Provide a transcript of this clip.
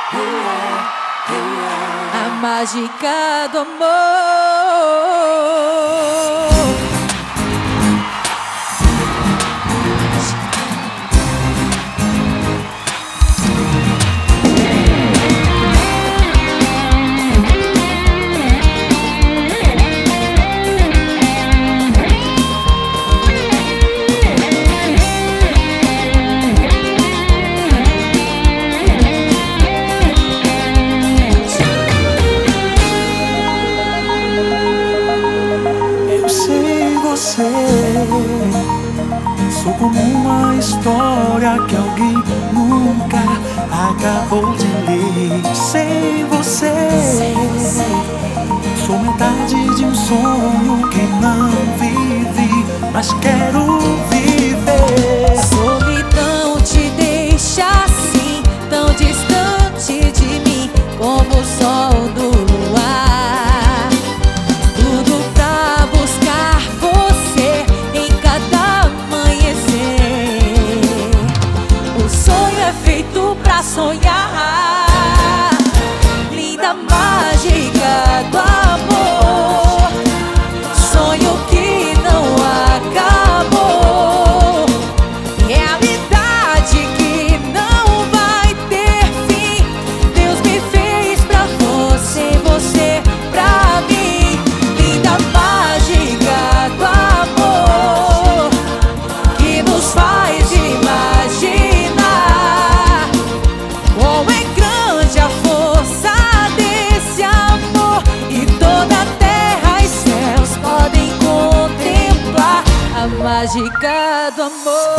A mágica do amor. Sou como uma história que alguém nunca acabou de ler. Sem você, sou metade de um sonho que não vivi, mas quero viver. Solidão te deixa assim, tão distante de mim, como o sol do luar. Tudo pra buscar você em cada amanhecer. O sonho é feito pra sonhar. Linda mágica do amor. Sonho que não acabou. Realidade que não vai ter fim. Deus me fez pra você, você pra mim. Linda mágica do amor, que nos faz imaginar como é grande a força desse amor. E toda a terra e céus podem contemplar a mágica do amor.